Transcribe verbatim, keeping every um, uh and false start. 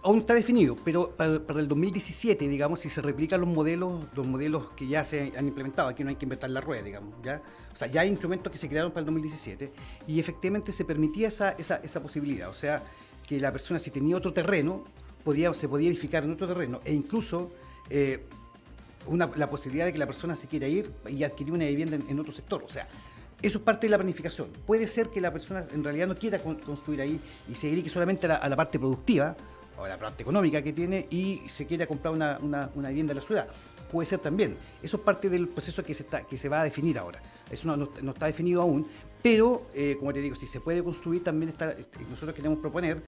aún está definido, pero para, para el dos mil diecisiete, digamos, si se replican los modelos, los modelos que ya se han implementado, aquí no hay que inventar la rueda, digamos, ¿ya? O sea, ya hay instrumentos que se crearon para el dos mil diecisiete y efectivamente se permitía esa, esa, esa posibilidad, o sea, que la persona si tenía otro terreno, podía, se podía edificar en otro terreno e incluso eh, una, la posibilidad de que la persona se quiera ir y adquirir una vivienda en, en otro sector, o sea, eso es parte de la planificación. Puede ser que la persona en realidad no quiera con, construir ahí y se dedique solamente a la, a la parte productiva o a la parte económica que tiene y se quiera comprar una, una, una vivienda en la ciudad. Puede ser también. Eso es parte del proceso que se, está, que se va a definir ahora. Eso no, no, no está definido aún, pero, eh, como te digo, si se puede construir, también está, nosotros queremos proponer